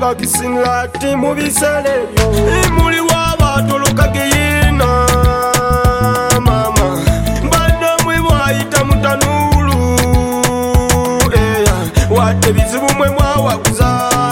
vaccine lati mubiserebyo muli wabatoloka geyina mama bana mwe mwayita mutanulu wadde bizibu mwe mwawaguza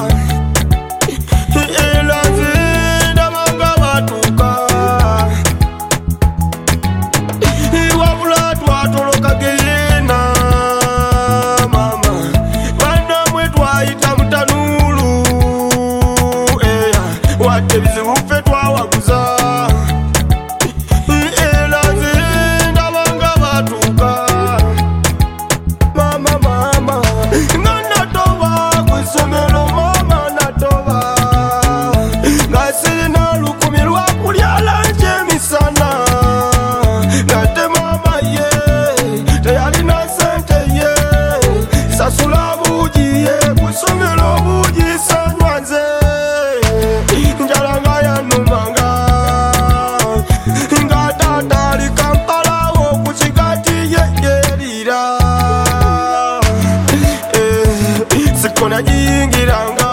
najingiranga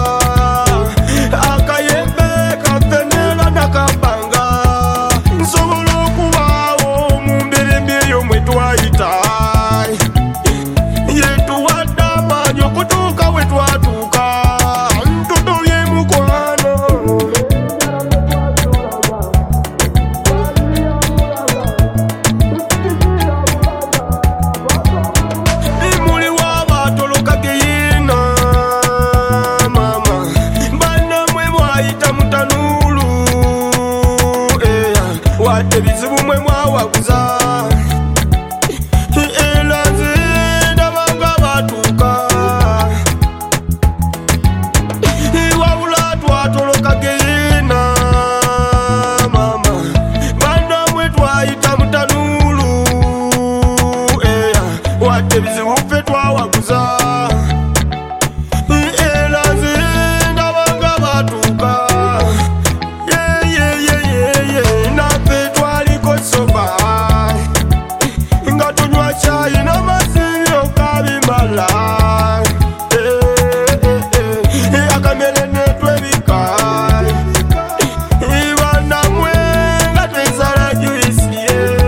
akayembe kapenela nakabanga nsobola okubawo mu mbirembe yomwe twayita yetuwadde amaanyi okutuuka we twatuuka ntutubye mukwano muli wabatoloka wadde bizibu mwe mwawaguza elaze ndabanga batuuka wabula twatoloka geyina mama bana mwe twayita mutanulu wadde bizibu ffe twawaguza elaze ndabanga batuuka nga tunywa chayi n'amazzi okabimala akamere netwebika banamwe nga twesala juisi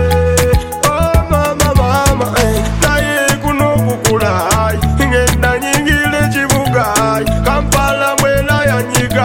mama naye kuno okukula ngenda nyingira ekibuga Kampala mwena yanyiga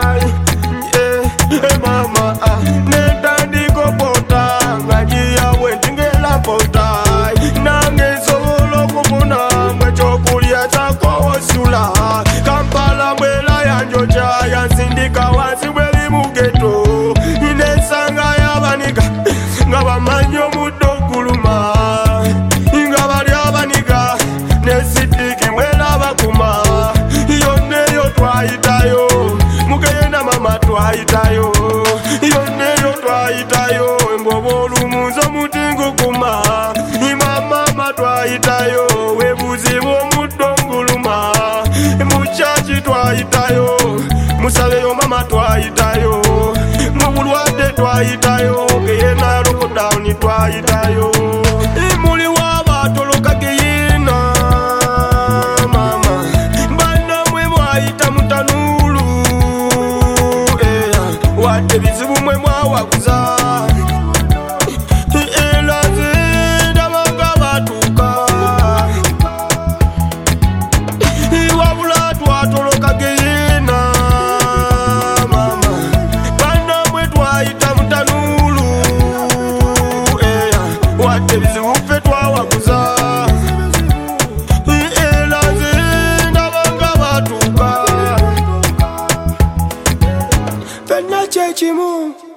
mama netandika pota nga giyawe ntingela pota nange nsobola okufuna mwe ekyokulya kyakowosula Kampala mwera yanjoja yansindika wansi bweri mu ghetto nesanga y'abaniga nga bamanyi omuddo oguluma nga bali abaniga nesidiki mwera bakuma yonna eyo twayitayo mugenda mama twayitayo yonna eyo twayitayo emboba olumunzo mutingukuma mama twayitayo webuzibu omuddo nguluma mukyaki twayitayo musabeyo mama twayitayo mubulwadde twayitayo geyena lockdown twayitayo muli wabatoloka geyina mama bana mwe mwayita mutanulu wadde bizibu mwe mwawaguza elaze ndabanga batuuka wabula twatoloka geyina mama bana mwe twayita mutanulu wadde bizibu ffe twawaguza elaze ndabanga batuuka fenna kyekimu